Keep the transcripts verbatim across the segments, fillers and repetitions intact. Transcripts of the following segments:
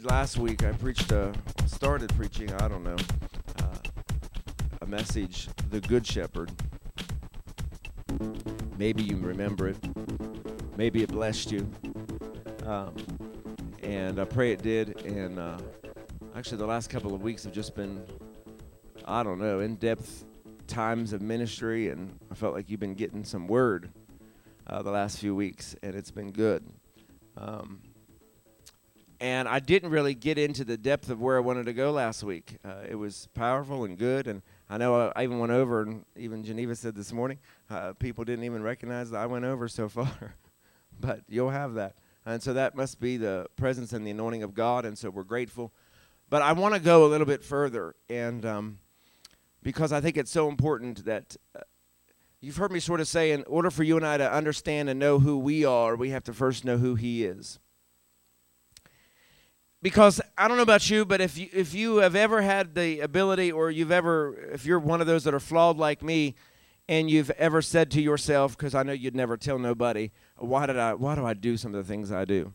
last week I preached, a, started preaching, I don't know, uh, a message, The Good Shepherd. Maybe you remember it. Maybe it blessed you. Um, and I pray it did. And uh, actually the last couple of weeks have just been, I don't know, in-depth times of ministry. And I felt like you've been getting some word uh, the last few weeks. And it's been good. Um, and I didn't really get into the depth of where I wanted to go last week. Uh, it was powerful and good. And I know I even went over, and even Geneva said this morning, uh, people didn't even recognize that I went over so far. But you'll have that. And so that must be the presence and the anointing of God, and so we're grateful. But I want to go a little bit further, and um, because I think it's so important that uh, you've heard me sort of say, in order for you and I to understand and know who we are, we have to first know who He is. Because I don't know about you, but if you, if you have ever had the ability, or you've ever, if you're one of those that are flawed like me, and you've ever said to yourself, because I know you'd never tell nobody, why did I, why do I do some of the things I do?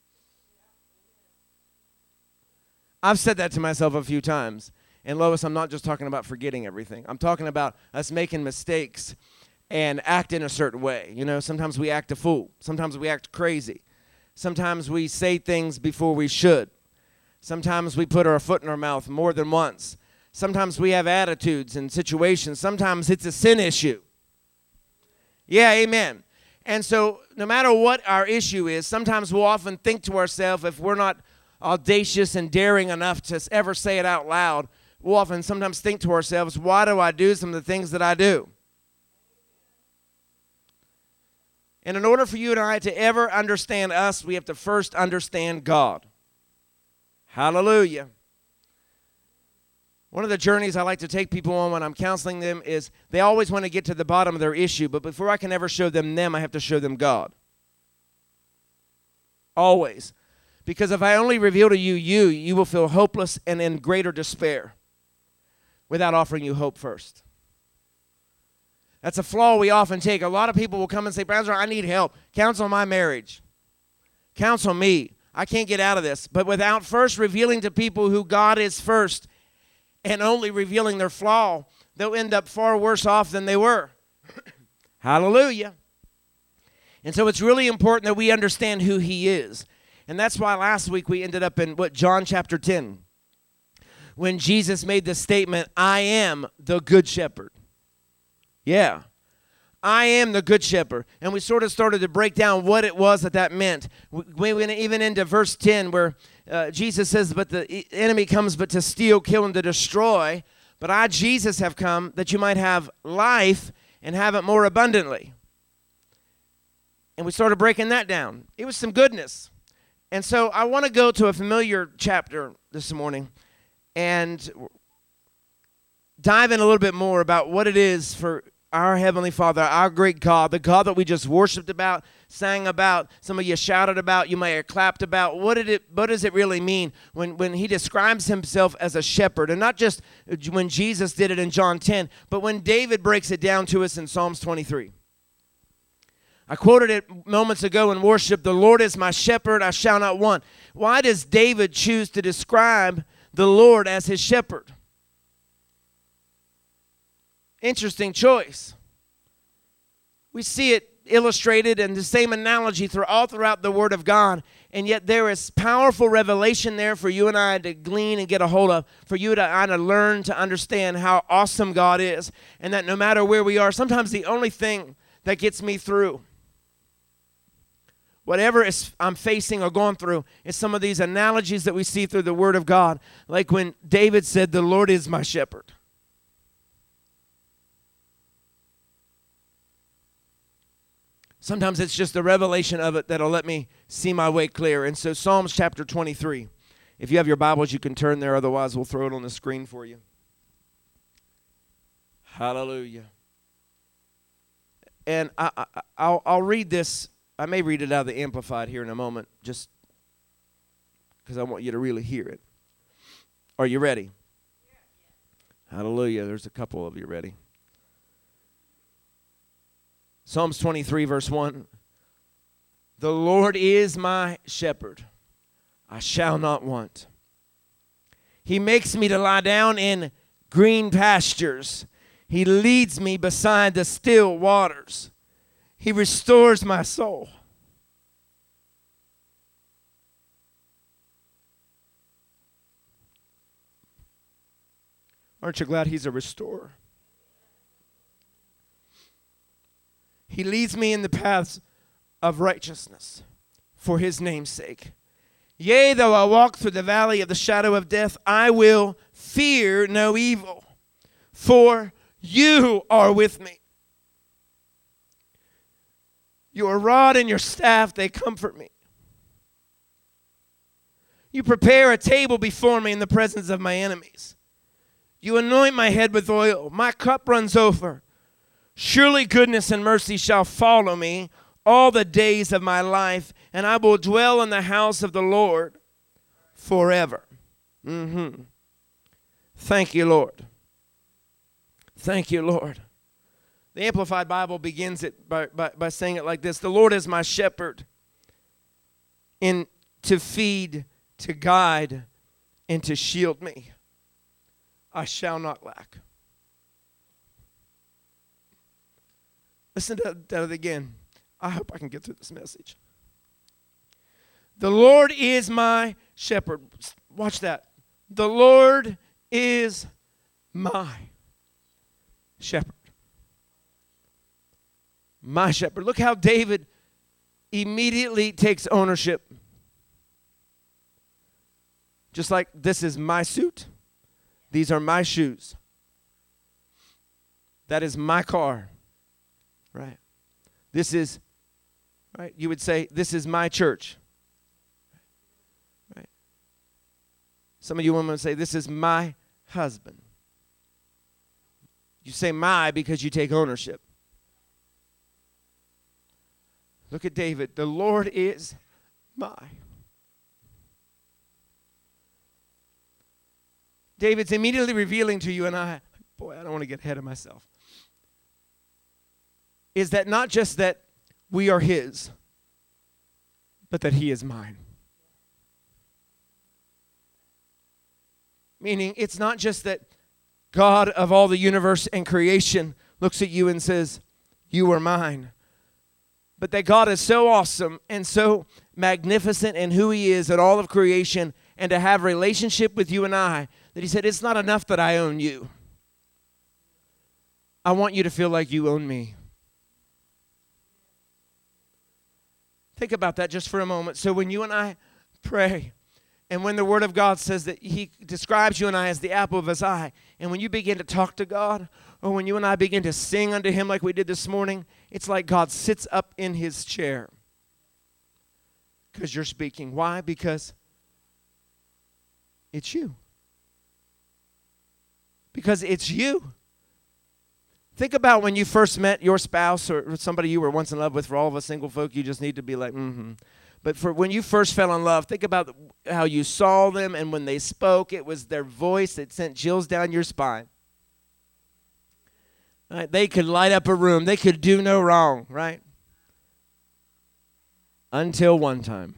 I've said that to myself a few times. And Lois, I'm not just talking about forgetting everything. I'm talking about us making mistakes and act in a certain way. You know, sometimes we act a fool. Sometimes we act crazy. Sometimes we say things before we should. Sometimes we put our foot in our mouth more than once. Sometimes we have attitudes and situations. Sometimes it's a sin issue. Yeah, amen. And so no matter what our issue is, sometimes we'll often think to ourselves, if we're not audacious and daring enough to ever say it out loud, we'll often sometimes think to ourselves, why do I do some of the things that I do? And in order for you and I to ever understand us, we have to first understand God. Hallelujah. One of the journeys I like to take people on when I'm counseling them is they always want to get to the bottom of their issue, but before I can ever show them them, I have to show them God. Always. Because if I only reveal to you you, you will feel hopeless and in greater despair without offering you hope first. That's a flaw we often take. A lot of people will come and say, Pastor, I need help. Counsel my marriage. Counsel me. I can't get out of this. But without first revealing to people who God is first and only revealing their flaw, they'll end up far worse off than they were. Hallelujah. And so it's really important that we understand who He is. And that's why last week we ended up in, what, John chapter ten, when Jesus made the statement, I am the good shepherd. Yeah, I am the good shepherd. And we sort of started to break down what it was that that meant. We went even into verse ten where uh, Jesus says, but the enemy comes but to steal, kill, and to destroy. But I, Jesus, have come that you might have life and have it more abundantly. And we started breaking that down. It was some goodness. And so I want to go to a familiar chapter this morning and dive in a little bit more about what it is for our Heavenly Father, our great God, the God that we just worshiped about, sang about, some of you shouted about, you may have clapped about. What did it? What does it really mean when, when He describes Himself as a shepherd? And not just when Jesus did it in John ten, but when David breaks it down to us in Psalms twenty-three. I quoted it moments ago in worship, the Lord is my shepherd, I shall not want. Why does David choose to describe the Lord as his shepherd? Interesting choice. We see it illustrated in the same analogy through, all throughout the Word of God, and yet there is powerful revelation there for you and I to glean and get a hold of, for you and I to learn to understand how awesome God is, and that no matter where we are, sometimes the only thing that gets me through, whatever is I'm facing or going through, is some of these analogies that we see through the Word of God, like when David said, the Lord is my shepherd. Sometimes it's just the revelation of it that'll let me see my way clear. And so Psalms chapter twenty-three. If you have your Bibles, you can turn there. Otherwise, we'll throw it on the screen for you. Hallelujah. And I, I, I'll, I'll read this. I may read it out of the Amplified here in a moment, just because I want you to really hear it. Are you ready? Hallelujah. There's a couple of you ready. Psalms twenty-three, verse one. The Lord is my shepherd. I shall not want. He makes me to lie down in green pastures. He leads me beside the still waters. He restores my soul. Aren't you glad he's a restorer? He leads me in the paths of righteousness for his name's sake. Yea, though I walk through the valley of the shadow of death, I will fear no evil, for you are with me. Your rod and your staff, they comfort me. You prepare a table before me in the presence of my enemies. You anoint my head with oil. My cup runs over. Surely goodness and mercy shall follow me all the days of my life, and I will dwell in the house of the Lord forever. Mm-hmm. Thank you, Lord. Thank you, Lord. The Amplified Bible begins it by, by, by saying it like this. The Lord is my shepherd, in to feed, to guide, and to shield me. I shall not lack. Listen to that again. I hope I can get through this message. The Lord is my shepherd. Watch that. The Lord is my shepherd. My shepherd. Look how David immediately takes ownership. Just like, this is my suit. These are my shoes. That is my car. Right? This is, right? You would say, this is my church. Right? Some of you women would say, this is my husband. You say my because you take ownership. Look at David. The Lord is my. David's immediately revealing to you and I, boy, I don't want to get ahead of myself, is that not just that we are his, but that he is mine. Meaning, it's not just that God of all the universe and creation looks at you and says, you are mine. But that God is so awesome and so magnificent in who he is at all of creation, and to have a relationship with you and I, that he said, it's not enough that I own you. I want you to feel like you own me. Think about that just for a moment. So when you and I pray, and when the Word of God says that he describes you and I as the apple of his eye, and when you begin to talk to God, or when you and I begin to sing unto him like we did this morning, it's like God sits up in his chair. Because you're speaking. Why? Because it's you. Because it's you. Think about when you first met your spouse or somebody you were once in love with. For all of us single folk, you just need to be like, mm-hmm. But for when you first fell in love, think about how you saw them, and when they spoke, it was their voice that sent chills down your spine. Right? They could light up a room. They could do no wrong, right? Until one time.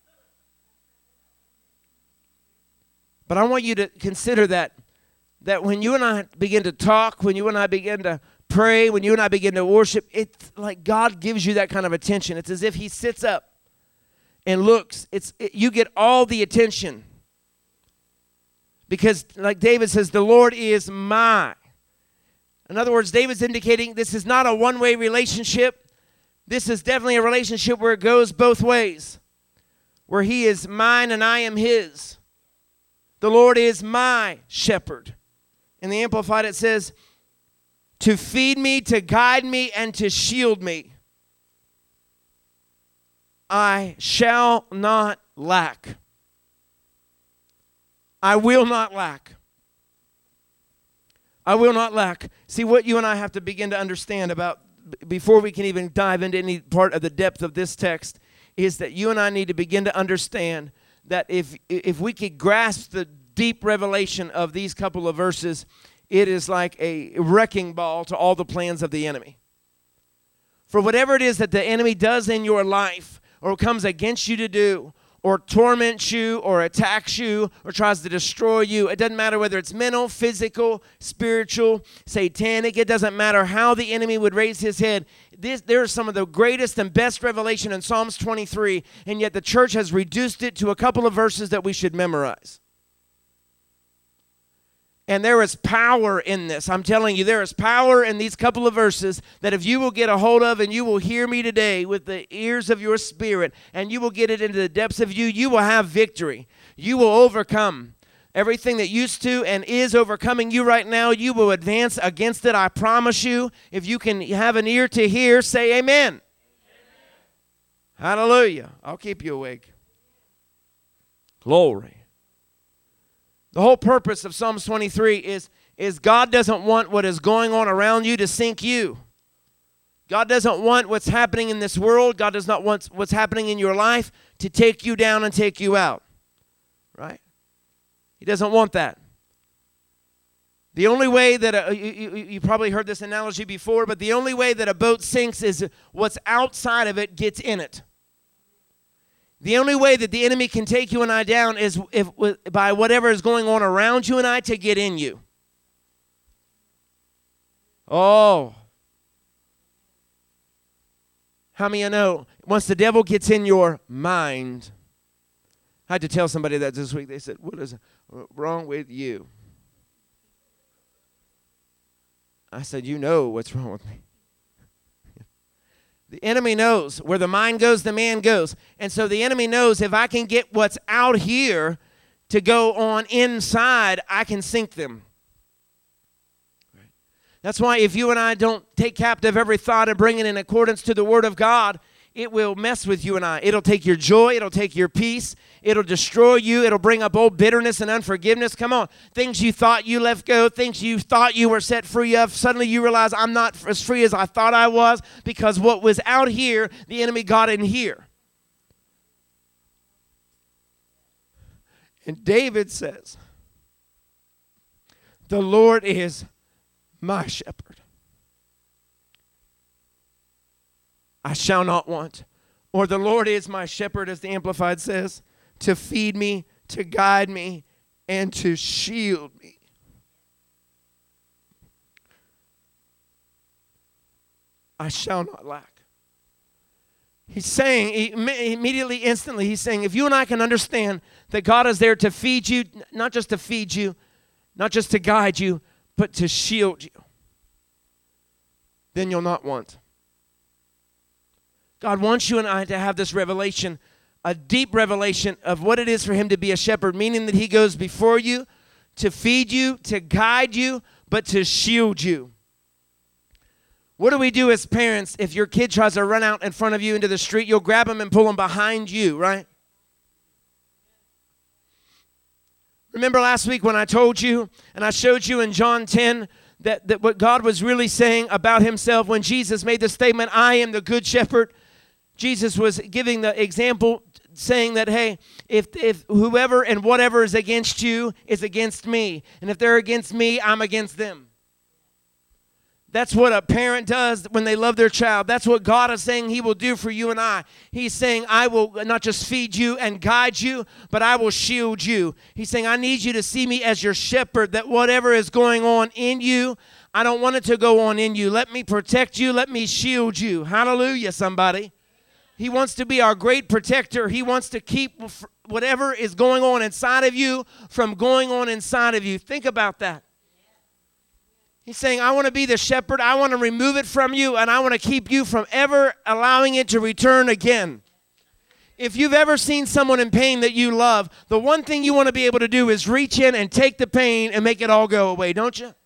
But I want you to consider that that when you and I begin to talk, when you and I begin to pray, when you and I begin to worship, it's like God gives you that kind of attention. It's as if he sits up and looks. It's it, you get all the attention. Because like David says, the Lord is my. In other words, David's indicating this is not a one-way relationship. This is definitely a relationship where it goes both ways. Where he is mine and I am his. The Lord is my shepherd. In the Amplified it says, to feed me, to guide me, and to shield me. I shall not lack. I will not lack. I will not lack. See, what you and I have to begin to understand about, before we can even dive into any part of the depth of this text, is that you and I need to begin to understand that if if we could grasp the deep revelation of these couple of verses, it is like a wrecking ball to all the plans of the enemy. For whatever it is that the enemy does in your life, or comes against you to do, or torments you or attacks you or tries to destroy you. It doesn't matter whether it's mental, physical, spiritual, satanic. It doesn't matter how the enemy would raise his head. This, there is some of the greatest and best revelation in Psalms twenty-three, and yet the church has reduced it to a couple of verses that we should memorize. And there is power in this. I'm telling you, there is power in these couple of verses that if you will get a hold of and you will hear me today with the ears of your spirit and you will get it into the depths of you, you will have victory. You will overcome everything that used to and is overcoming you right now. You will advance against it, I promise you. If you can have an ear to hear, say amen. Amen. Hallelujah. I'll keep you awake. Glory. The whole purpose of Psalms twenty-three is, is God doesn't want what is going on around you to sink you. God doesn't want what's happening in this world. God does not want what's happening in your life to take you down and take you out. Right? He doesn't want that. The only way that, a, you, you, you probably heard this analogy before, but the only way that a boat sinks is what's outside of it gets in it. The only way that the enemy can take you and I down is if, by whatever is going on around you and I to get in you. Oh. How many of you know, once the devil gets in your mind, I had to tell somebody that this week. They said, what is wrong with you? I said, you know what's wrong with me. The enemy knows where the mind goes, the man goes. And so the enemy knows if I can get what's out here to go on inside, I can sink them. Right. That's why if you and I don't take captive every thought and bring it in accordance to the Word of God, it will mess with you and I. It'll take your joy. It'll take your peace. It'll destroy you. It'll bring up old bitterness and unforgiveness. Come on. Things you thought you left go, things you thought you were set free of. Suddenly you realize I'm not as free as I thought I was because what was out here, the enemy got in here. And David says, the Lord is my shepherd. I shall not want. Or the Lord is my shepherd, as the Amplified says, to feed me, to guide me, and to shield me. I shall not lack. He's saying, immediately, instantly, he's saying, if you and I can understand that God is there to feed you, not just to feed you, not just to guide you, but to shield you, then you'll not want. God wants you and I to have this revelation, a deep revelation of what it is for him to be a shepherd, meaning that he goes before you to feed you, to guide you, but to shield you. What do we do as parents if your kid tries to run out in front of you into the street? You'll grab them and pull them behind you, right? Remember last week when I told you and I showed you in John ten that, that what God was really saying about himself when Jesus made the statement, I am the good shepherd. Jesus was giving the example saying that, hey, if if whoever and whatever is against you is against me, and if they're against me, I'm against them. That's what a parent does when they love their child. That's what God is saying he will do for you and I. He's saying, I will not just feed you and guide you, but I will shield you. He's saying, I need you to see me as your shepherd, that whatever is going on in you, I don't want it to go on in you. Let me protect you. Let me shield you. Hallelujah, somebody. He wants to be our great protector. He wants to keep whatever is going on inside of you from going on inside of you. Think about that. He's saying, I want to be the shepherd. I want to remove it from you, and I want to keep you from ever allowing it to return again. If you've ever seen someone in pain that you love, the one thing you want to be able to do is reach in and take the pain and make it all go away, don't you?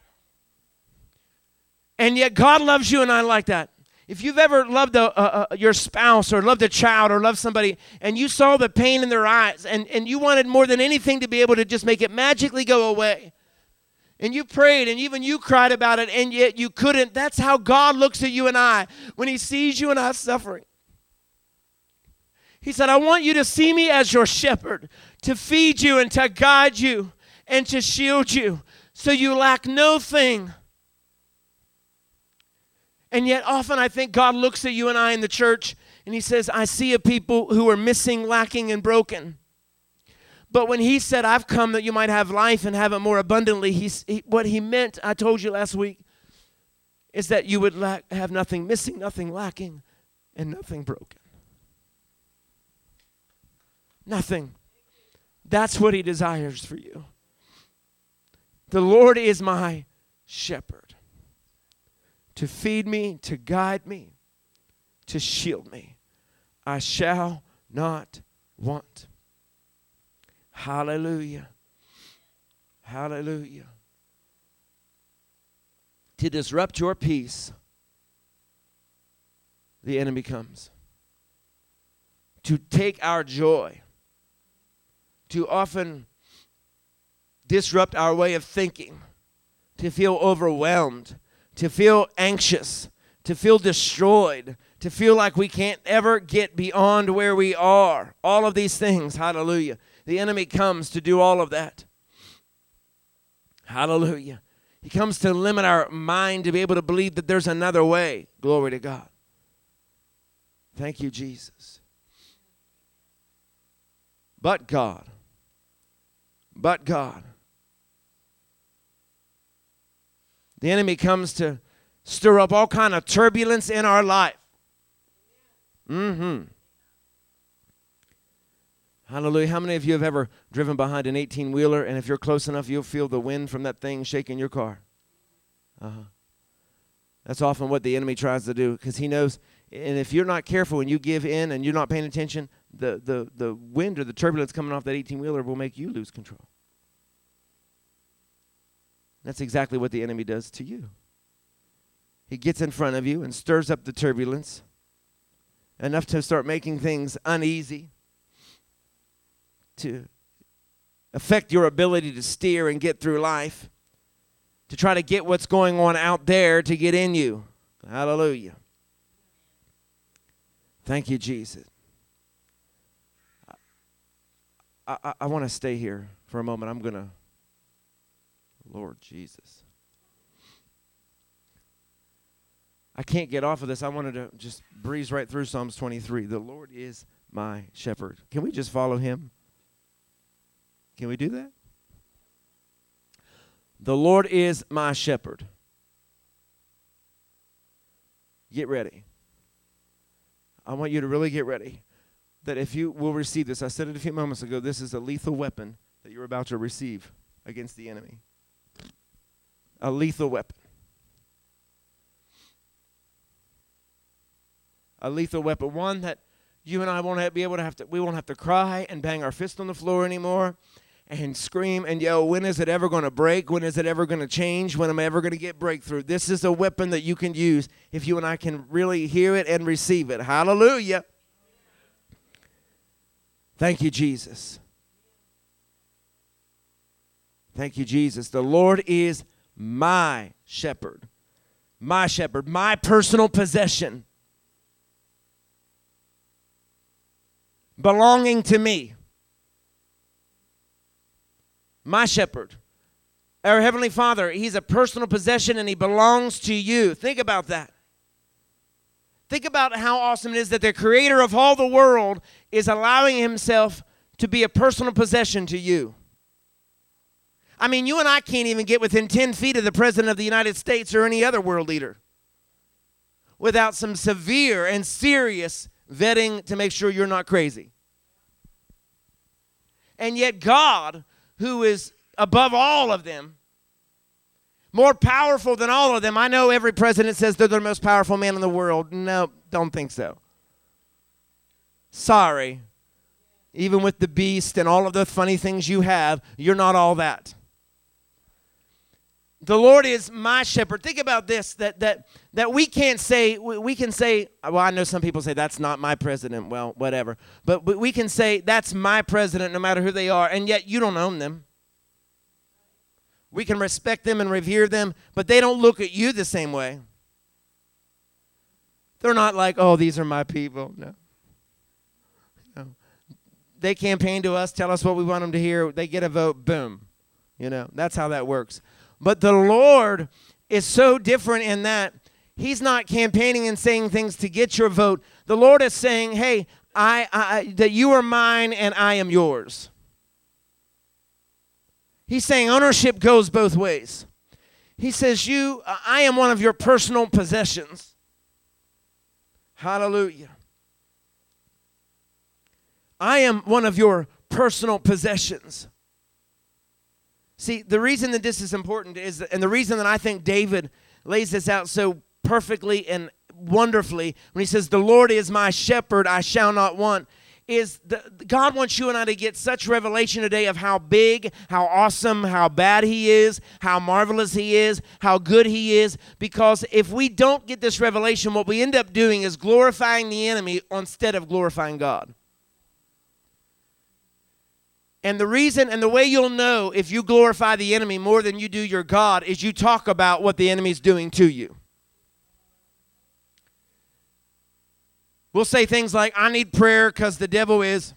And yet God loves you and I like that. If you've ever loved a, a, a, your spouse or loved a child or loved somebody and you saw the pain in their eyes and, and you wanted more than anything to be able to just make it magically go away, and you prayed and even you cried about it and yet you couldn't, that's how God looks at you and I when he sees you and I suffering. He said, I want you to see me as your shepherd, to feed you and to guide you and to shield you so you lack no thing. And yet often I think God looks at you and I in the church And he says, I see a people who are missing, lacking, and broken. But when he said, I've come that you might have life and have it more abundantly, he's, he, what he meant, I told you last week, is that you would lack, have nothing missing, nothing lacking, and nothing broken. Nothing. That's what he desires for you. The Lord is my shepherd, to feed me, to guide me, to shield me. I shall not want. Hallelujah. Hallelujah. To disrupt your peace, the enemy comes. To take our joy, to often disrupt our way of thinking, to feel overwhelmed, to feel anxious, to feel destroyed, to feel like we can't ever get beyond where we are. All of these things, hallelujah. The enemy comes to do all of that. Hallelujah. He comes to limit our mind to be able to believe that there's another way. Glory to God. Thank you, Jesus. But God. But God. The enemy comes to stir up all kind of turbulence in our life. Mm-hmm. Hallelujah. How many of you have ever driven behind an eighteen-wheeler, and if you're close enough, you'll feel the wind from that thing shaking your car? Uh-huh. That's often what the enemy tries to do, because he knows, and if you're not careful and you give in and you're not paying attention, the, the, the wind or the turbulence coming off that eighteen-wheeler will make you lose control. That's exactly what the enemy does to you. He gets in front of you and stirs up the turbulence enough to start making things uneasy, to affect your ability to steer and get through life, to try to get what's going on out there to get in you. Hallelujah. Thank you, Jesus. I, I, I want to stay here for a moment. I'm going to, Lord Jesus. I can't get off of this. I wanted to just breeze right through Psalms twenty-three. The Lord is my shepherd. Can we just follow him? Can we do that? The Lord is my shepherd. Get ready. I want you to really get ready. That if you will receive this, I said it a few moments ago, this is a lethal weapon that you're about to receive against the enemy. A lethal weapon. A lethal weapon. One that you and I won't have, be able to have to, we won't have to cry and bang our fist on the floor anymore and scream and yell, when is it ever going to break? When is it ever going to change? When am I ever going to get breakthrough? This is a weapon that you can use if you and I can really hear it and receive it. Hallelujah. Thank you, Jesus. Thank you, Jesus. The Lord is my shepherd. My shepherd. My personal possession. Belonging to me. My shepherd. Our Heavenly Father, he's a personal possession and he belongs to you. Think about that. Think about how awesome it is that the creator of all the world is allowing himself to be a personal possession to you. I mean, you and I can't even get within ten feet of the President of the United States or any other world leader without some severe and serious vetting to make sure you're not crazy. And yet God, who is above all of them, more powerful than all of them. I know every president says they're the most powerful man in the world. No, don't think so. Sorry. Even with the beast and all of the funny things you have, you're not all that. The Lord is my shepherd. Think about this, that that that we can't say, we can say, well, I know some people say, that's not my president. Well, whatever. But we can say, that's my president no matter who they are, and yet you don't own them. We can respect them and revere them, but they don't look at you the same way. They're not like, oh, these are my people. No. No. They campaign to us, tell us what we want them to hear. They get a vote, boom. You know, that's how that works. But the Lord is so different in that He's not campaigning and saying things to get your vote. The Lord is saying, hey, I, I that you are mine and I am yours. He's saying ownership goes both ways. He says, you, I am one of your personal possessions. Hallelujah. I am one of your personal possessions. See, the reason that this is important is, that, and the reason that I think David lays this out so perfectly and wonderfully when he says, the Lord is my shepherd, I shall not want, is the, God wants you and I to get such revelation today of how big, how awesome, how bad he is, how marvelous he is, how good he is. Because if we don't get this revelation, what we end up doing is glorifying the enemy instead of glorifying God. And the reason and the way you'll know if you glorify the enemy more than you do your God is you talk about what the enemy's doing to you. We'll say things like, I need prayer because the devil is.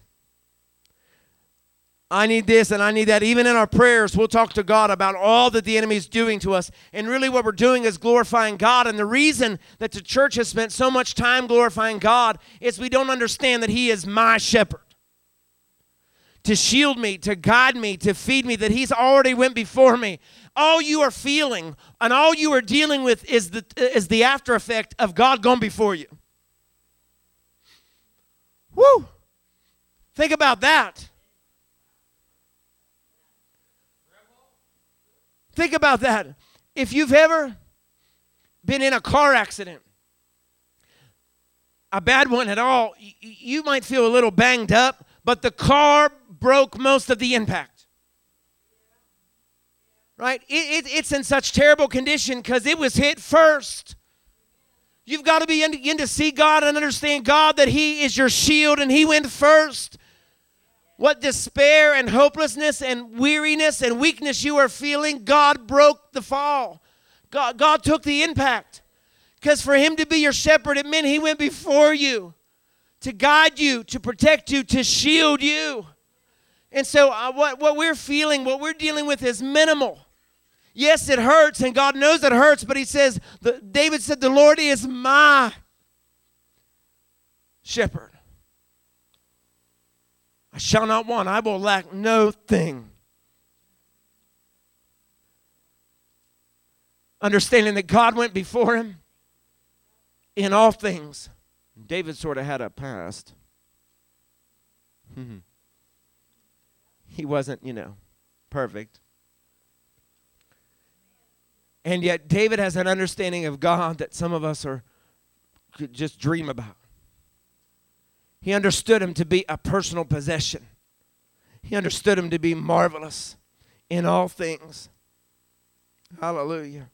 I need this and I need that. Even in our prayers, we'll talk to God about all that the enemy is doing to us. And really what we're doing is glorifying God. And the reason that the church has spent so much time glorifying God is we don't understand that he is my shepherd. To shield me, to guide me, to feed me, that he's already went before me. All you are feeling and all you are dealing with is the, is the after effect of God going before you. Woo! Think about that. Think about that. If you've ever been in a car accident, a bad one at all, you might feel a little banged up, but the car broke most of the impact. Right? It, it, it's in such terrible condition because it was hit first. You've got to begin to see God and understand God, that he is your shield and he went first. What despair and hopelessness and weariness and weakness you are feeling, God broke the fall. God, God took the impact. Because for him to be your shepherd, it meant he went before you to guide you, to protect you, to shield you. And so uh, what, what we're feeling, what we're dealing with is minimal. Yes, it hurts, and God knows it hurts, but he says, the, David said, the Lord is my shepherd. I shall not want. I will lack no thing. Understanding that God went before him in all things. David sort of had a past. He wasn't, you know, perfect. And yet David has an understanding of God that some of us are could just dream about. He understood him to be a personal possession. He understood him to be marvelous in all things. Hallelujah.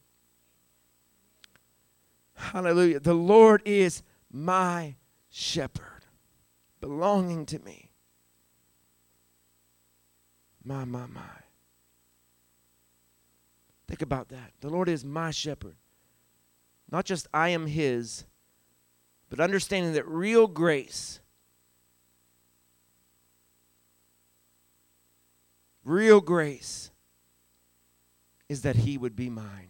Hallelujah. The Lord is my shepherd, belonging to me. My, my, my. Think about that. The Lord is my shepherd. Not just I am his, but understanding that real grace, real grace is that he would be mine.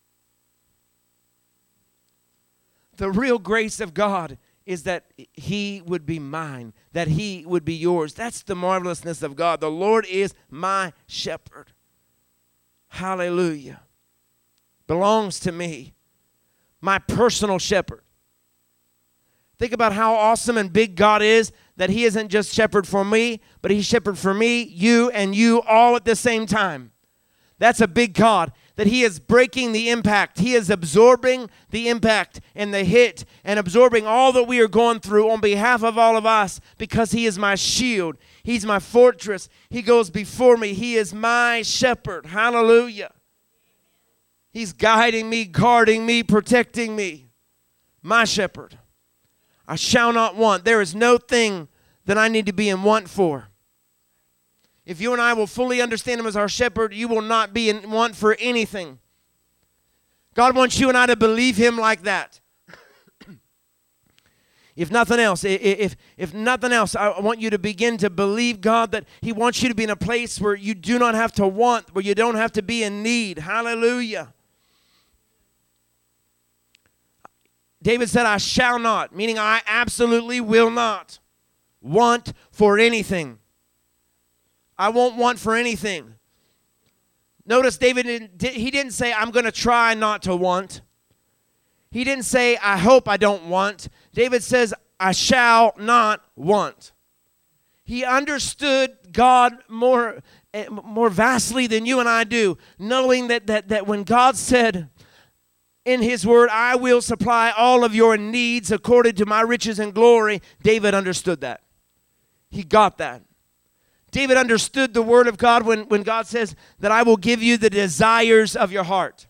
The real grace of God is that he would be mine, that he would be yours. That's the marvelousness of God. The Lord is my shepherd. Hallelujah. Belongs to me. My personal shepherd. Think about how awesome and big God is, that he isn't just shepherd for me, but he's shepherd for me, you, and you all at the same time. That's a big God, that he is breaking the impact. He is absorbing the impact and the hit and absorbing all that we are going through on behalf of all of us, because he is my shield. He's my fortress. He goes before me. He is my shepherd. Hallelujah. He's guiding me, guarding me, protecting me. My shepherd. I shall not want. There is no thing that I need to be in want for. If you and I will fully understand him as our shepherd, you will not be in want for anything. God wants you and I to believe him like that. If nothing else, if, if nothing else, I want you to begin to believe God that he wants you to be in a place where you do not have to want, where you don't have to be in need. Hallelujah. David said, I shall not, meaning I absolutely will not want for anything. I won't want for anything. Notice David, didn't, he didn't say, I'm going to try not to want. He didn't say, I hope I don't want. David says, I shall not want. He understood God more, more vastly than you and I do, knowing that, that, that when God said in his word, I will supply all of your needs according to my riches and glory, David understood that. He got that. David understood the word of God when, when God says that I will give you the desires of your heart.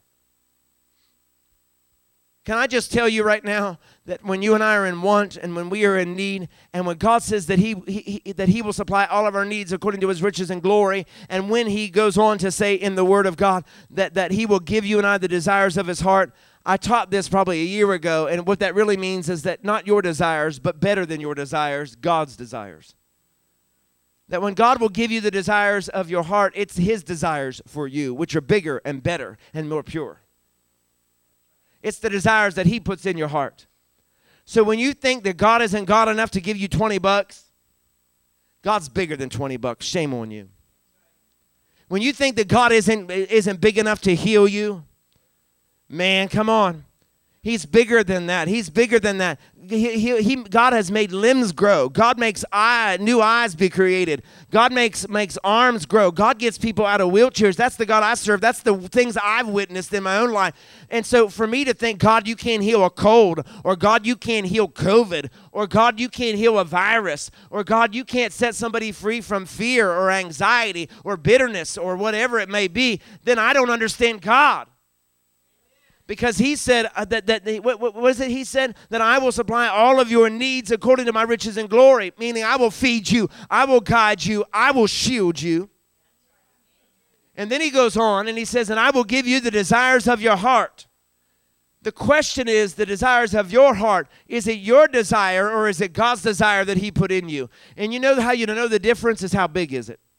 Can I just tell you right now that when you and I are in want and when we are in need and when God says that he, he, he that he will supply all of our needs according to his riches and glory, and when he goes on to say in the word of God that, that he will give you and I the desires of his heart, I taught this probably a year ago, and what that really means is that not your desires, but better than your desires, God's desires. That when God will give you the desires of your heart, it's his desires for you, which are bigger and better and more pure. It's the desires that he puts in your heart. So when you think that God isn't God enough to give you twenty bucks, God's bigger than twenty bucks. Shame on you. When you think that God isn't, isn't big enough to heal you, man, come on. He's bigger than that. He's bigger than that. He, he, he, God has made limbs grow. God makes eye, new eyes be created. God makes, makes arms grow. God gets people out of wheelchairs. That's the God I serve. That's the things I've witnessed in my own life. And so for me to think, God, you can't heal a cold, or God, you can't heal COVID, or God, you can't heal a virus, or God, you can't set somebody free from fear or anxiety or bitterness or whatever it may be, then I don't understand God. Because he said uh, that, that what, what was it he said? That I will supply all of your needs according to my riches and glory. Meaning I will feed you, I will guide you, I will shield you. And then he goes on and he says, and I will give you the desires of your heart. The question is, the desires of your heart, is it your desire or is it God's desire that he put in you? And you know how you know the difference is how big is it?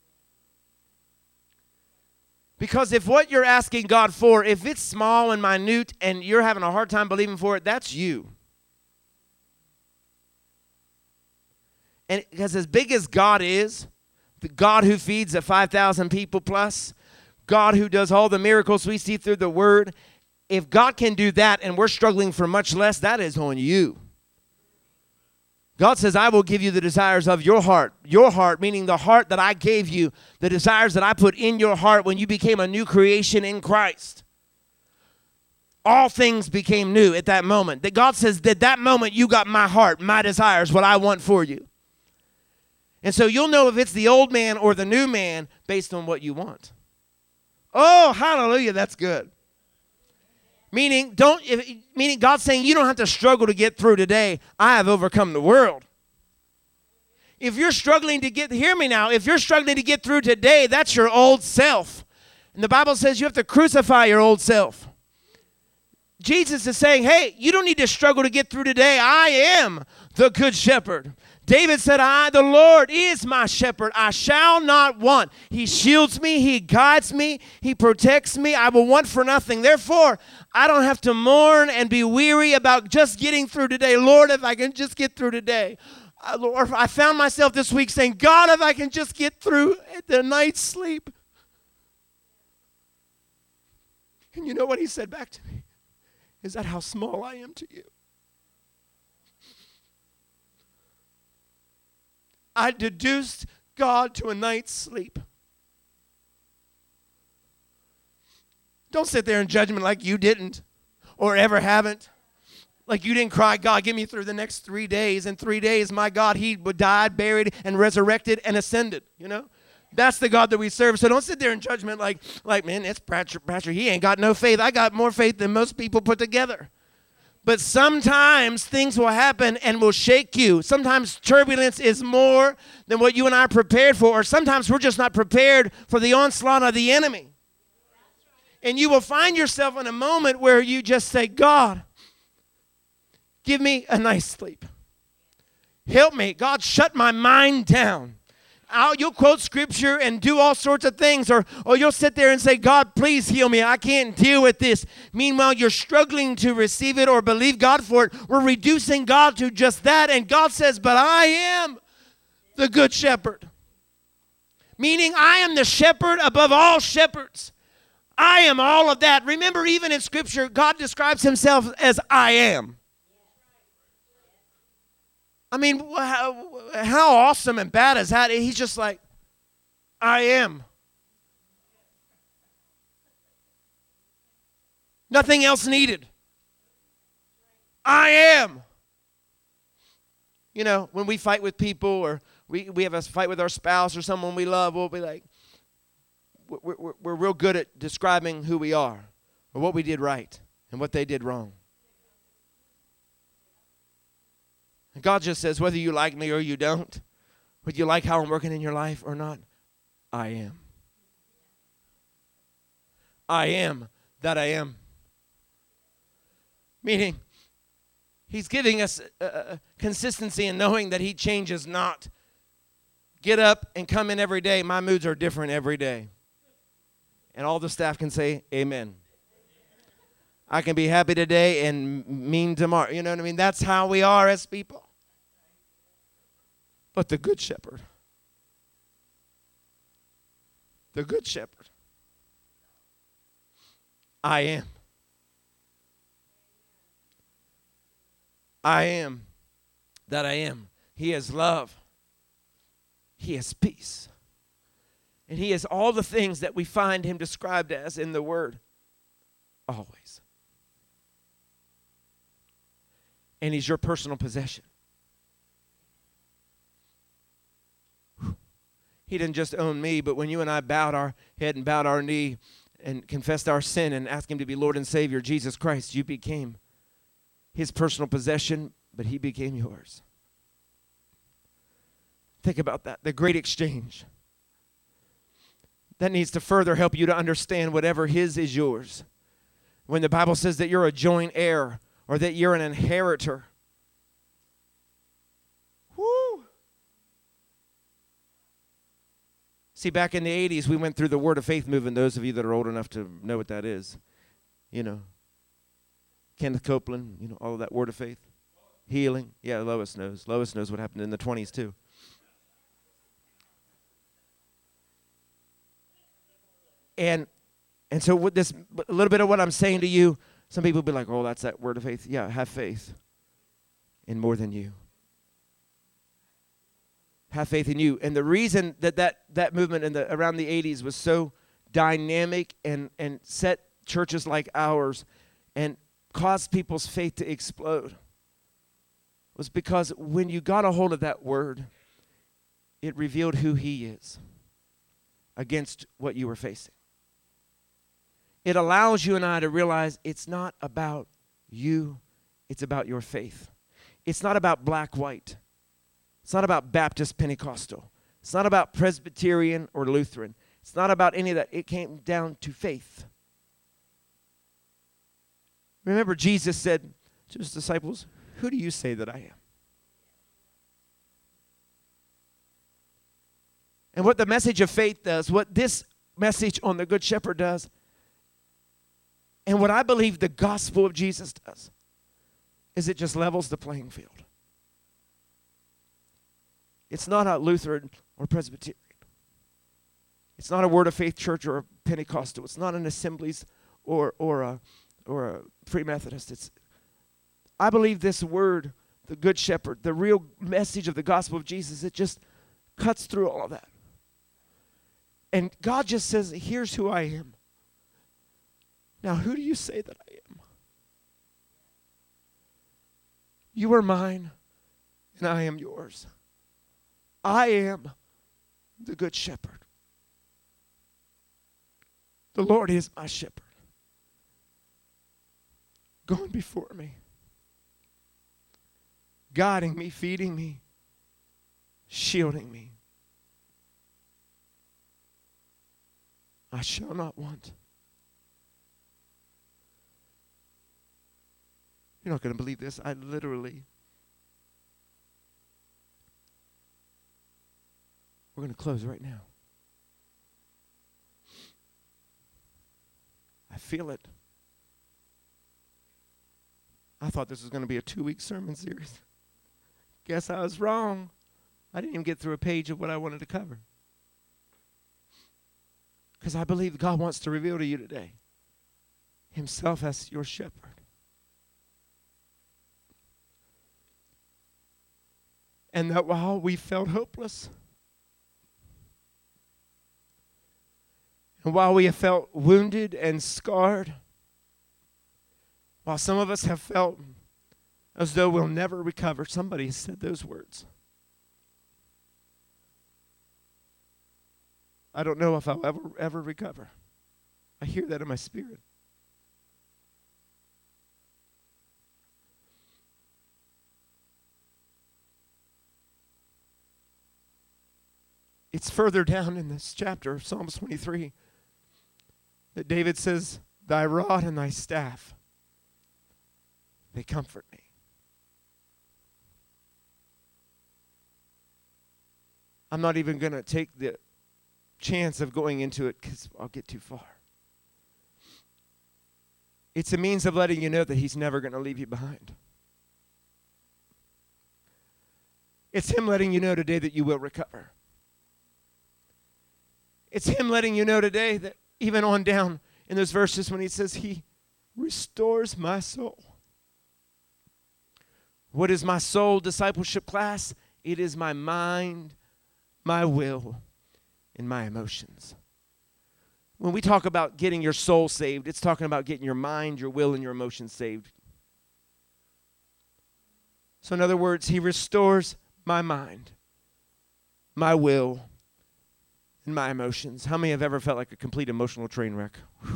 Because if what you're asking God for, if it's small and minute and you're having a hard time believing for it, that's you. And because as big as God is, the God who feeds the five thousand people plus, God who does all the miracles we see through the word, if God can do that and we're struggling for much less, that is on you. God says, I will give you the desires of your heart. Your heart, meaning the heart that I gave you, the desires that I put in your heart when you became a new creation in Christ. All things became new at that moment. That God says that that moment you got my heart, my desires, what I want for you. And so you'll know if it's the old man or the new man based on what you want. Oh, hallelujah, that's good. Meaning, don't. If, meaning, God's saying you don't have to struggle to get through today. I have overcome the world. If you're struggling to get, hear me now. If you're struggling to get through today, that's your old self. And the Bible says you have to crucify your old self. Jesus is saying, hey, you don't need to struggle to get through today. I am the good shepherd. David said, I, the Lord, is my shepherd. I shall not want. He shields me. He guides me. He protects me. I will want for nothing. Therefore, I don't have to mourn and be weary about just getting through today. Lord, if I can just get through today. Uh, Lord, I found myself this week saying, God, if I can just get through the night's sleep. And you know what he said back to me? Is that how small I am to you? I deduced God to a night's sleep. Don't sit there in judgment like you didn't or ever haven't. Like you didn't cry, God, get me through the next three days. In three days, my God, he died, buried, and resurrected and ascended, you know? That's the God that we serve. So don't sit there in judgment like, like man, it's Pastor, Pastor, he ain't got no faith. I got more faith than most people put together. But sometimes things will happen and will shake you. Sometimes turbulence is more than what you and I are prepared for. Or sometimes we're just not prepared for the onslaught of the enemy. And you will find yourself in a moment where you just say, God, give me a nice sleep. Help me. God, shut my mind down. out, you'll quote scripture and do all sorts of things, or, or you'll sit there and say, God, please heal me. I can't deal with this. Meanwhile, you're struggling to receive it or believe God for it. We're reducing God to just that. And God says, but I am the good shepherd. Meaning I am the shepherd above all shepherds. I am all of that. Remember, even in scripture, God describes himself as I am. I mean, how, how awesome and bad is that? He's just like, I am. Nothing else needed. I am. You know, when we fight with people, or we, we have a fight with our spouse or someone we love, we'll be like, we're, we're, we're real good at describing who we are or what we did right and what they did wrong. And God just says, whether you like me or you don't, whether you like how I'm working in your life or not, I am. I am that I am. Meaning, he's giving us a, a consistency in knowing that he changes not. Get up and come in every day. My moods are different every day. And all the staff can say, amen. I can be happy today and mean tomorrow. You know what I mean? That's how we are as people. But the good shepherd, the good shepherd, I am. I am that I am. He is love. He is peace. And he is all the things that we find him described as in the word. Always. And he's your personal possession. Whew. He didn't just own me, but when you and I bowed our head and bowed our knee and confessed our sin and asked him to be Lord and Savior, Jesus Christ, you became his personal possession, but he became yours. Think about that, the great exchange. That needs to further help you to understand whatever his is yours. When the Bible says that you're a joint heir or that you're an inheritor. Woo! See, back in the eighties, we went through the Word of Faith movement. Those of you that are old enough to know what that is. You know, Kenneth Copeland, you know, all of that Word of Faith. Healing. Yeah, Lois knows. Lois knows what happened in the twenties too. And and so with this, a little bit of what I'm saying to you, some people will be like, oh, that's that word of faith. Yeah, have faith in more than you. Have faith in you. And the reason that that, that movement in the around the eighties was so dynamic and, and set churches like ours and caused people's faith to explode was because when you got a hold of that word, it revealed who he is against what you were facing. It allows you and I to realize it's not about you, it's about your faith. It's not about black, white. It's not about Baptist, Pentecostal. It's not about Presbyterian or Lutheran. It's not about any of that. It came down to faith. Remember, Jesus said to his disciples, who do you say that I am? And what the message of faith does, what this message on the Good Shepherd does, and what I believe the gospel of Jesus does, is it just levels the playing field. It's not a Lutheran or Presbyterian. It's not a Word of Faith church or a Pentecostal. It's not an Assemblies or or a or a Free Methodist. It's I believe this word, the Good Shepherd, the real message of the gospel of Jesus, it just cuts through all of that. And God just says, here's who I am. Now, who do you say that I am? You are mine, and I am yours. I am the Good Shepherd. The Lord is my shepherd. Going before me. Guiding me, feeding me, shielding me. I shall not want. You're not going to believe this. I literally, we're We're going to close right now. I feel it. I thought this was going to be a two-week sermon series. Guess I was wrong. I didn't even get through a page of what I wanted to cover. Because I believe God wants to reveal to you today Himself as your shepherd. And that while we felt hopeless, and while we have felt wounded and scarred, while some of us have felt as though we'll never recover, somebody has said those words. I don't know if I'll ever, ever recover. I hear that in my spirit. It's further down in this chapter, Psalms twenty-three, that David says, thy rod and thy staff, they comfort me. I'm not even going to take the chance of going into it because I'll get too far. It's a means of letting you know that He's never going to leave you behind. It's Him letting you know today that you will recover. It's Him letting you know today that even on down in those verses when He says He restores my soul. What is my soul discipleship class? It is my mind, my will, and my emotions. When we talk about getting your soul saved, it's talking about getting your mind, your will, and your emotions saved. So in other words, He restores my mind, my will, and my emotions. How many have ever felt like a complete emotional train wreck? Whew.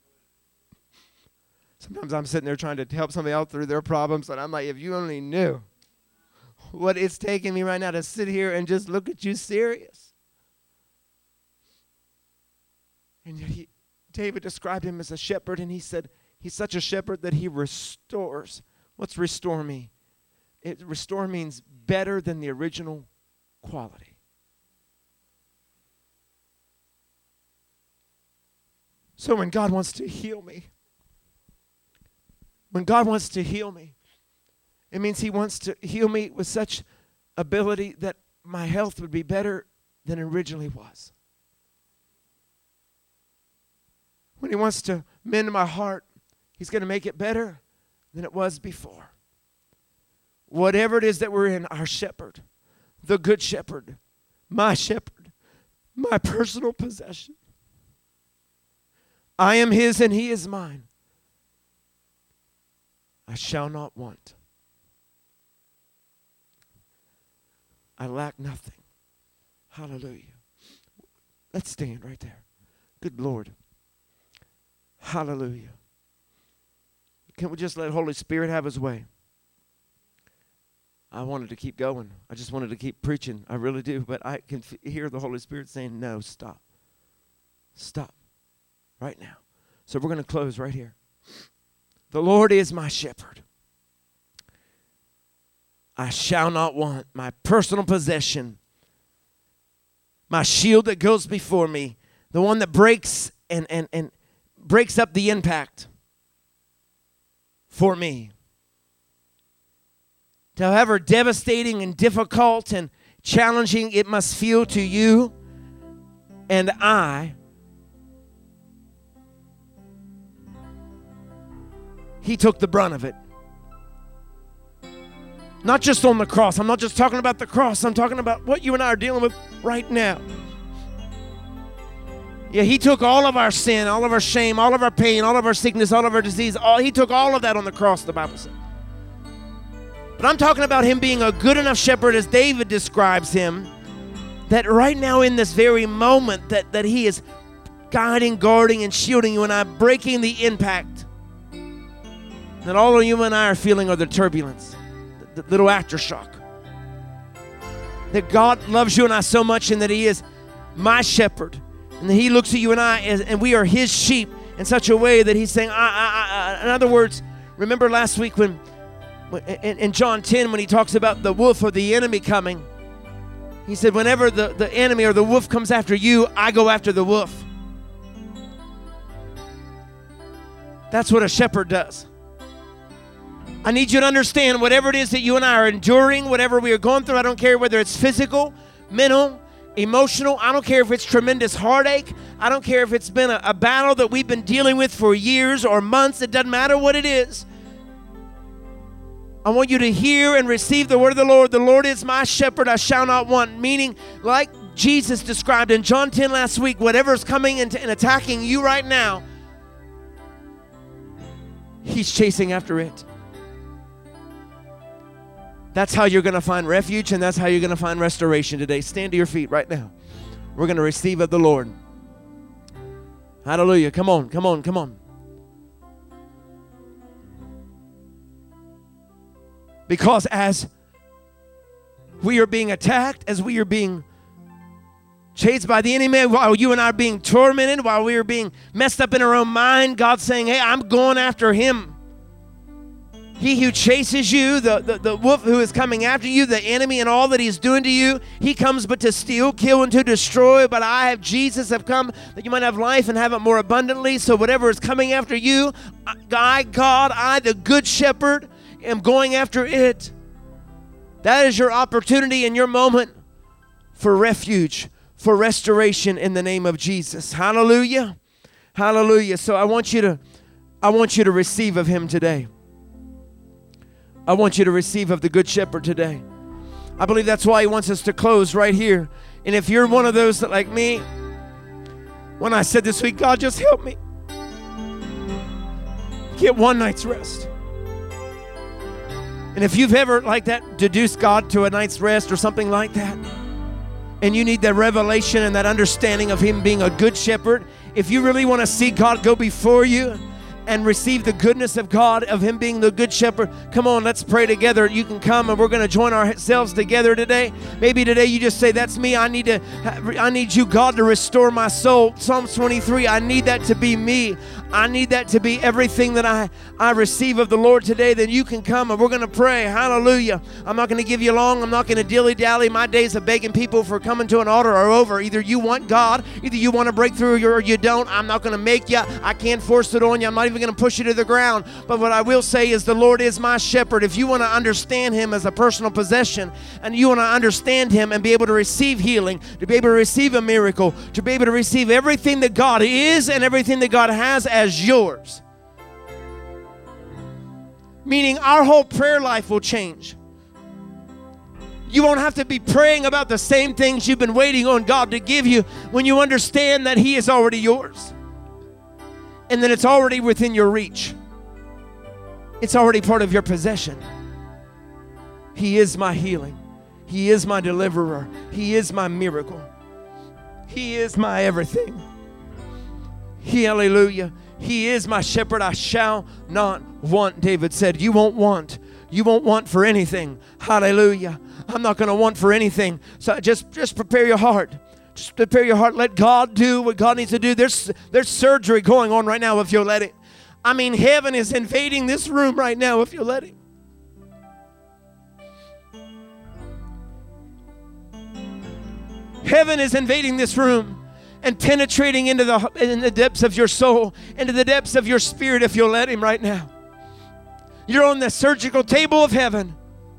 Sometimes I'm sitting there trying to help somebody out through their problems, and I'm like, if you only knew what it's taking me right now to sit here and just look at you serious. And yet he, David described Him as a shepherd, and he said, He's such a shepherd that He restores. What's restore me? It, restore means better than the original quality. So when God wants to heal me, when God wants to heal me, it means He wants to heal me with such ability that my health would be better than it originally was. When He wants to mend my heart, He's going to make it better than it was before. Whatever it is that we're in, our shepherd, the good shepherd, my shepherd, my personal possession. I am His and He is mine. I shall not want. I lack nothing. Hallelujah. Let's stand right there. Good Lord. Hallelujah. Can we just let Holy Spirit have His way? I wanted to keep going. I just wanted to keep preaching. I really do. But I can f- hear the Holy Spirit saying, no, stop. Stop. Right now. So we're going to close right here. The Lord is my shepherd. I shall not want. My personal possession. My shield that goes before me. The one that breaks and, and, and breaks up the impact for me. However devastating and difficult and challenging it must feel to you and I, He took the brunt of it. Not just on the cross. I'm not just talking about the cross. I'm talking about what you and I are dealing with right now. Yeah, He took all of our sin, all of our shame, all of our pain, all of our sickness, all of our disease. All, he took all of that on the cross, the Bible says. But I'm talking about Him being a good enough shepherd, as David describes Him, that right now in this very moment that, that He is guiding, guarding, and shielding you and I, breaking the impact that all of you and I are feeling are the turbulence, the, the little aftershock. That God loves you and I so much, and that He is my shepherd, and that He looks at you and I as, and we are His sheep in such a way that He's saying, I, I, I, in other words, remember last week when in, in John ten when He talks about the wolf or the enemy coming, He said, whenever the, the enemy or the wolf comes after you, I go after the wolf. That's what a shepherd does. I need you to understand whatever it is that you and I are enduring, whatever we are going through, I don't care whether it's physical, mental, emotional, I don't care if it's tremendous heartache, I don't care if it's been a, a battle that we've been dealing with for years or months, it doesn't matter what it is. I want you to hear and receive the word of the Lord. The Lord is my shepherd, I shall not want. Meaning, like Jesus described in John ten last week, whatever's coming and, and attacking you right now, He's chasing after it. That's how you're going to find refuge, and that's how you're going to find restoration today. Stand to your feet right now. We're going to receive of the Lord. Hallelujah. Come on, come on, come on. Because as we are being attacked, as we are being chased by the enemy, while you and I are being tormented, while we are being messed up in our own mind, God's saying, hey, I'm going after him. He who chases you, the, the, the wolf who is coming after you, the enemy and all that he's doing to you, he comes but to steal, kill, and to destroy. But I have Jesus have come that you might have life and have it more abundantly. So whatever is coming after you, I, God, I, the good shepherd, am going after it. That is your opportunity and your moment for refuge, for restoration in the name of Jesus. Hallelujah. Hallelujah. So I want you to, I want you to receive of him today. I want you to receive of the Good Shepherd today. I believe that's why he wants us to close right here. And if you're one of those that, like me, when I said this week, God, just help me get one night's rest. And if you've ever, like that, deduced God to a night's rest or something like that, and you need that revelation and that understanding of him being a good shepherd, if you really want to see God go before you and receive the goodness of God, of him being the good shepherd, come on, let's pray together. You can come and we're going to join ourselves together today. Maybe today you just say, that's me. I need to, I need you, God, to restore my soul. Psalms twenty-three, I need that to be me. I need that to be everything that I, I receive of the Lord today. Then you can come and we're going to pray. Hallelujah. I'm not going to give you long. I'm not going to dilly-dally. My days of begging people for coming to an altar are over. Either you want God, either you want to break through or you don't. I'm not going to make you. I can't force it on you. I'm not even going to push you to the ground. But what I will say is the Lord is my shepherd. If you want to understand him as a personal possession and you want to understand him and be able to receive healing, to be able to receive a miracle, to be able to receive everything that God is and everything that God has as yours. Meaning our whole prayer life will change. You won't have to be praying about the same things you've been waiting on God to give you when you understand that he is already yours. And that it's already within your reach. It's already part of your possession. He is my healing. He is my deliverer. He is my miracle. He is my everything. He, hallelujah. He is my shepherd. I shall not want. David said, you won't want. You won't want for anything. Hallelujah. I'm not going to want for anything. So just, just prepare your heart. Just prepare your heart. Let God do what God needs to do. There's, there's surgery going on right now if you'll let it. I mean, heaven is invading this room right now if you'll let it. Heaven is invading this room and penetrating into the, in the depths of your soul, into the depths of your spirit if you'll let him right now. You're on the surgical table of heaven,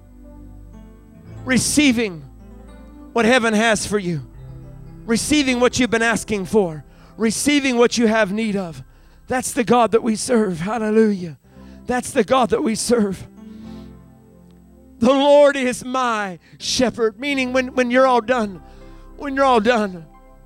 receiving what heaven has for you. Receiving what you've been asking for. Receiving what you have need of. That's the God that we serve. Hallelujah. That's the God that we serve. The Lord is my shepherd. Meaning when, when you're all done. When you're all done.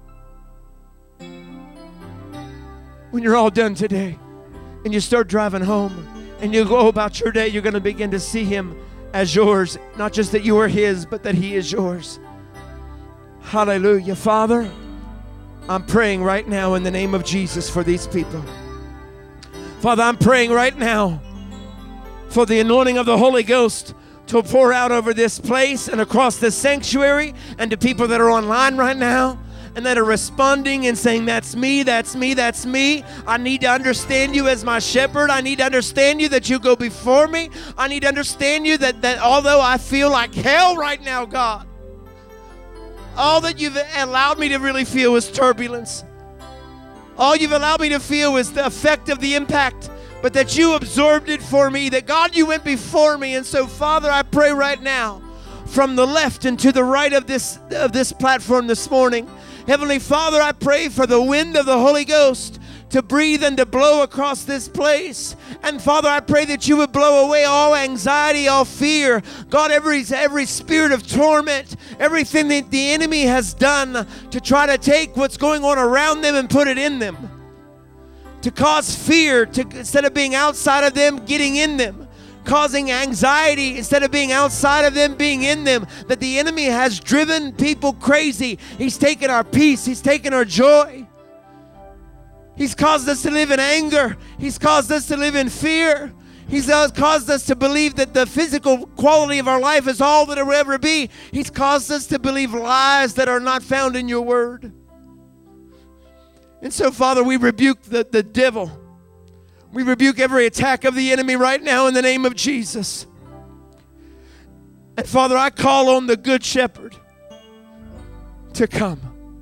When you're all done today. And you start driving home. And you go about your day. You're going to begin to see him as yours. Not just that you are his. But that he is yours. Hallelujah. Father, I'm praying right now in the name of Jesus for these people. Father, I'm praying right now for the anointing of the Holy Ghost to pour out over this place and across this sanctuary and to people that are online right now and that are responding and saying, that's me, that's me, that's me. I need to understand you as my shepherd. I need to understand you that you go before me. I need to understand you that, that although I feel like hell right now, God, All that you've allowed me to really feel is turbulence. All you've allowed me to feel is the effect of the impact, but that you absorbed it for me, that God, you went before me. And so, Father, I pray right now, from the left and to the right of this, of this platform this morning, Heavenly Father, I pray for the wind of the Holy Ghost to breathe and to blow across this place. And Father, I pray that you would blow away all anxiety, all fear. God, every, every spirit of torment, everything that the enemy has done to try to take what's going on around them and put it in them. To cause fear, to, instead of being outside of them, getting in them. Causing anxiety instead of being outside of them, being in them. That the enemy has driven people crazy. He's taken our peace. He's taken our joy. He's caused us to live in anger. He's caused us to live in fear. He's caused us to believe that the physical quality of our life is all that it will ever be. He's caused us to believe lies that are not found in your word. And so, Father, we rebuke the, the devil. We rebuke every attack of the enemy right now in the name of Jesus. And Father, I call on the Good Shepherd to come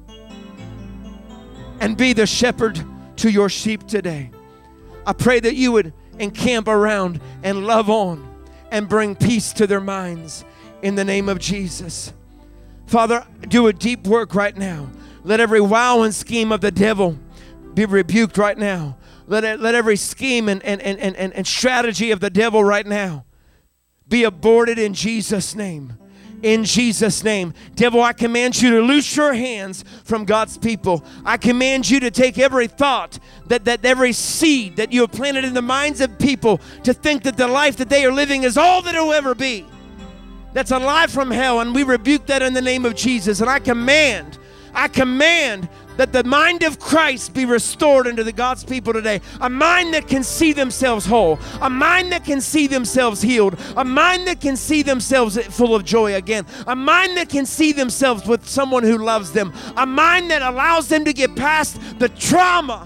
and be the shepherd to your sheep today. I pray that you would encamp around and love on and bring peace to their minds in the name of Jesus. Father, do a deep work right now. Let every wow and scheme of the devil be rebuked right now. Let it, let every scheme and, and, and, and, and strategy of the devil right now be aborted in Jesus' name. In Jesus' name. Devil, I command you to loose your hands from God's people. I command you to take every thought, that, that every seed that you have planted in the minds of people to think that the life that they are living is all that it will ever be. That's a lie from hell, and we rebuke that in the name of Jesus. And I command, I command that the mind of Christ be restored unto the God's people today. A mind that can see themselves whole. A mind that can see themselves healed. A mind that can see themselves full of joy again. A mind that can see themselves with someone who loves them. A mind that allows them to get past the trauma.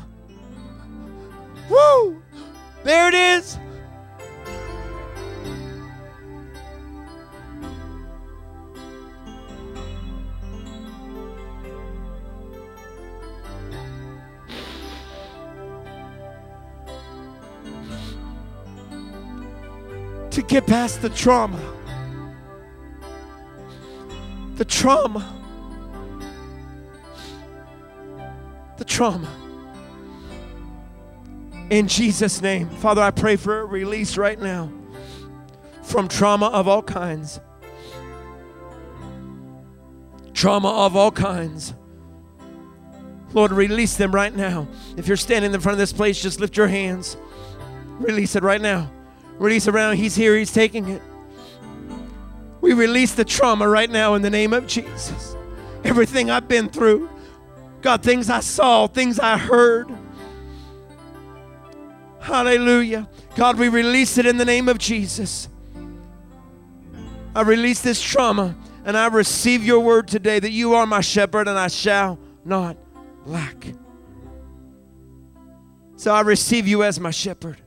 Woo! There it is. To get past the trauma. The trauma. The trauma. In Jesus' name. Father, I pray for a release right now from trauma of all kinds. Trauma of all kinds. Lord, release them right now. If you're standing in front of this place, just lift your hands. Release it right now. Release around. He's here. He's taking it. We release the trauma right now in the name of Jesus. Everything I've been through. God, things I saw, things I heard. Hallelujah. God, we release it in the name of Jesus. I release this trauma and I receive your word today that you are my shepherd and I shall not lack. So I receive you as my shepherd.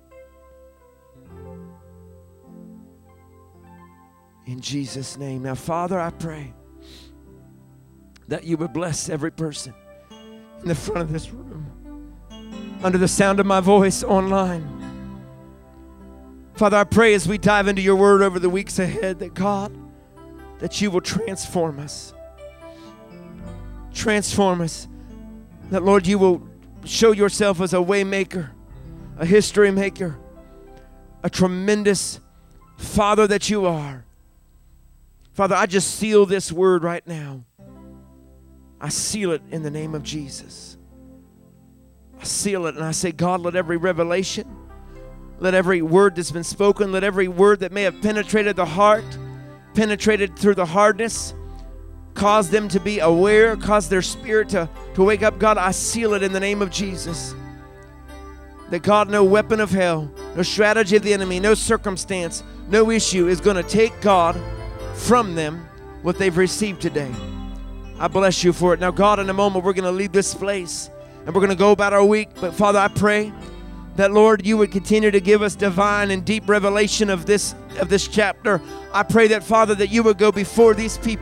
In Jesus' name. Now, Father, I pray that you would bless every person in the front of this room, under the sound of my voice online. Father, I pray as we dive into your word over the weeks ahead that God, that you will transform us. Transform us. That, Lord, you will show yourself as a way maker, a history maker, a tremendous Father that you are. Father, I just seal this word right now. I seal it in the name of Jesus. I seal it and I say, God, let every revelation, let every word that's been spoken, let every word that may have penetrated the heart, penetrated through the hardness, cause them to be aware, cause their spirit to, to wake up. God, I seal it in the name of Jesus. That God, no weapon of hell, no strategy of the enemy, no circumstance, no issue is going to take God from them what they've received today. I bless you for it. Now, God, in a moment, we're going to leave this place and we're going to go about our week. But Father, I pray that, Lord, you would continue to give us divine and deep revelation of this, of this chapter. I pray that, Father, that you would go before these people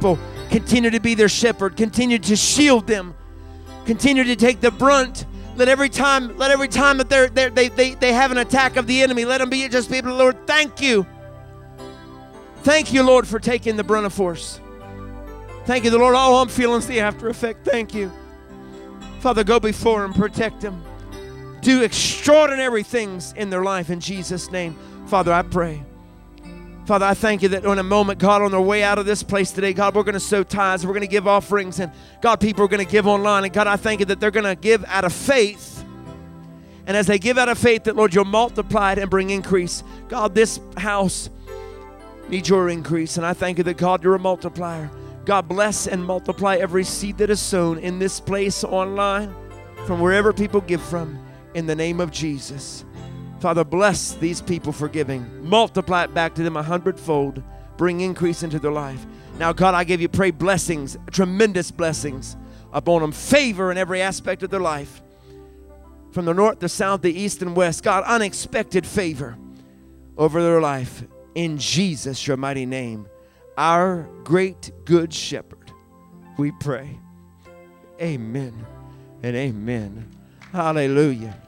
Continue to be their shepherd. Continue to shield them. Continue to take the brunt. Let every time, let every time that they're, they're, they they they have an attack of the enemy, let them be just people, Lord, thank you. Thank you, Lord, for taking the brunt of force. Thank you, the Lord. All I'm feeling is the after effect. Thank you. Father, go before them, protect them. Do extraordinary things in their life in Jesus' name. Father, I pray. Father, I thank you that in a moment, God, on their way out of this place today, God, we're going to sow tithes, we're going to give offerings, and God, people are going to give online. And God, I thank you that they're going to give out of faith. And as they give out of faith, that, Lord, you'll multiply it and bring increase. God, this house needs your increase. And I thank you that, God, you're a multiplier. God, bless and multiply every seed that is sown in this place online, from wherever people give from, in the name of Jesus. Father, bless these people for giving. Multiply it back to them a hundredfold. Bring increase into their life. Now, God, I give you pray blessings, tremendous blessings upon them. Favor in every aspect of their life. From the north, the south, the east, and west. God, unexpected favor over their life. In Jesus, your mighty name. Our great good shepherd, we pray. Amen and amen. Hallelujah.